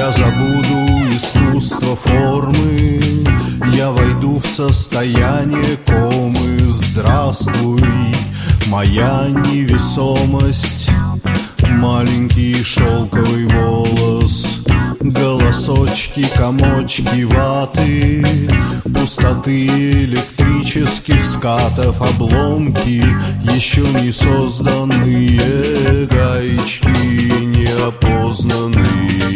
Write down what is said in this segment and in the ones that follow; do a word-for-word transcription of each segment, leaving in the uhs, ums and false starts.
Я забуду искусство формы, я войду в состояние комы. Здравствуй, моя невесомость, маленький шелковый волос, голосочки, комочки ваты, пустоты электрических скатов, обломки, еще не созданные гаечки, неопознанные.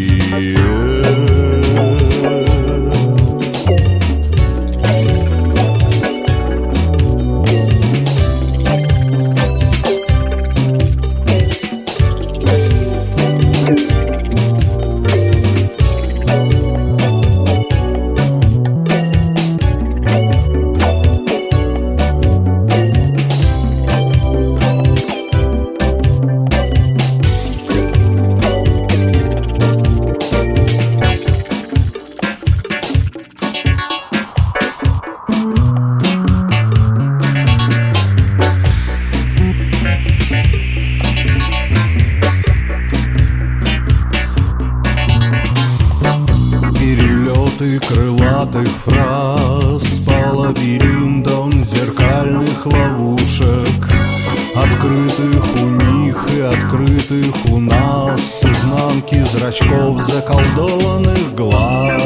Крылатых фраз по лабиринтам зеркальных ловушек, открытых у них и открытых у нас, с изнанки зрачков заколдованных глаз,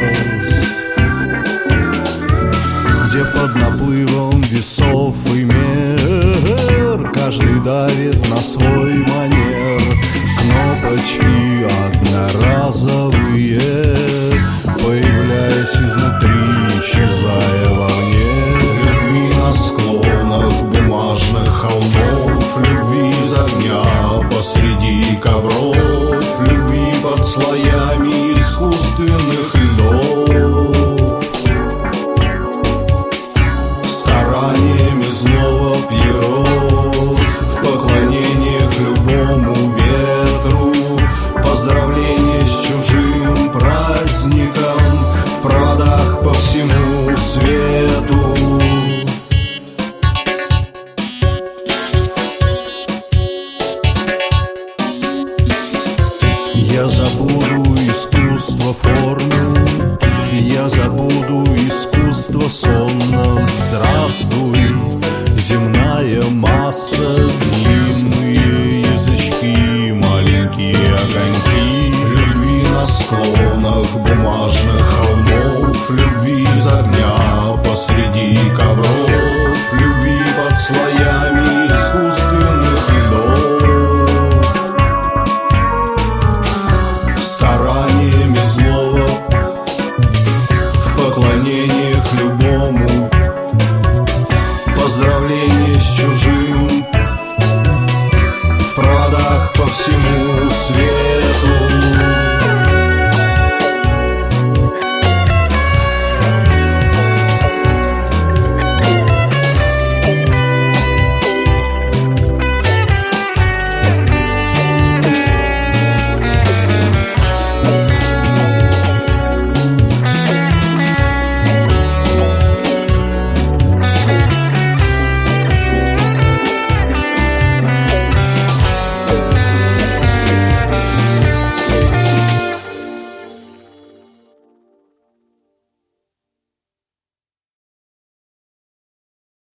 где под наплывом весов и мер каждый давит на свой манер. Кнопочки одноразовые, появляясь изнутри, исчезая вовне. Любви на склонах бумажных холмов, любви из огня посреди ковров, любви под слоями искусственных льдов, стараниями злого Пьеро, в поклонениях любому ветру, поздравления с чужим праздником, в проводах по всему свету. Я забуду искусство формы, я забуду искусство сонно. Здравствуй, земная масса, длинные язычки, маленькие огоньки, любви на склонах бумажных холмов, любви из огня посреди ковров,